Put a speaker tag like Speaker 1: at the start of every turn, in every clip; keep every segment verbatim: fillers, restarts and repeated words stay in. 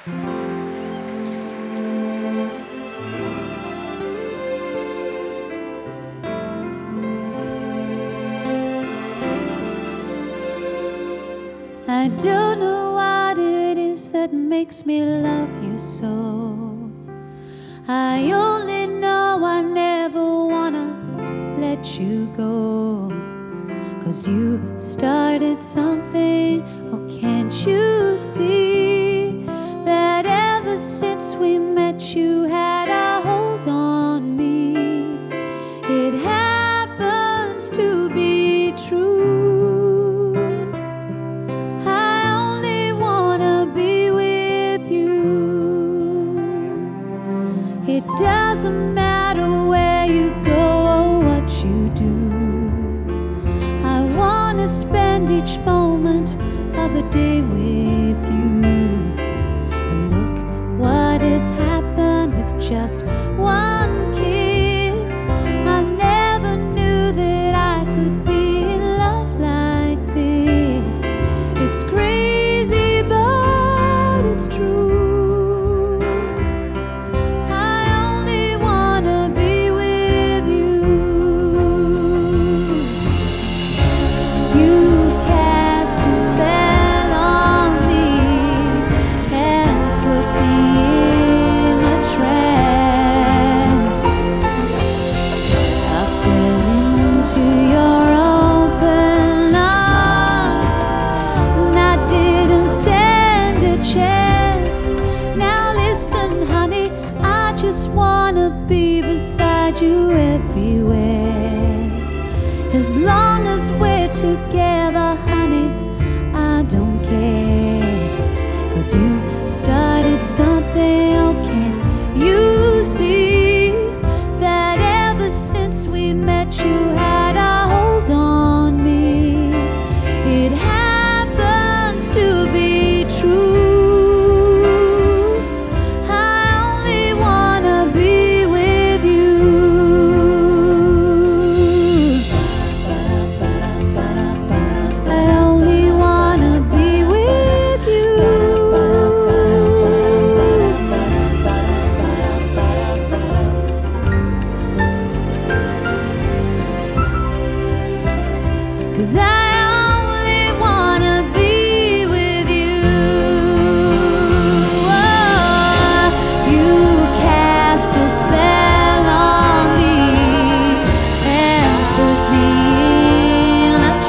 Speaker 1: I don't know what it is that makes me love you so. I only know I never wanna let you go, 'cause you started something. Oh, can't you see that ever since we met you had a hold on me? It happens to be true. It doesn't matter where you go or what you do. I wanna spend each moment of the day with you. And look what has happened with just one kiss. I never knew that I could be in love like this. It's crazy, but it's true. Just wanna be beside you everywhere. As long as we're together, honey, I don't care. 'Cause you started something, oh, can't you see that ever since we met you had a hold on me? It happens to be true. Cause I only wanna be with you. Oh, you cast a spell on me and put me in a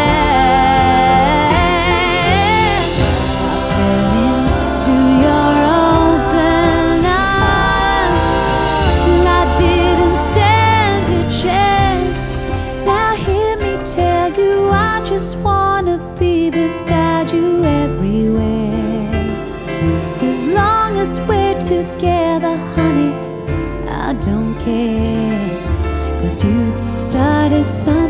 Speaker 1: trance. I fell into your open arms and I didn't stand a chance. Now hear me tell you, I just wanna be beside you everywhere. As long as we're together, honey, I don't care. 'Cause you started something.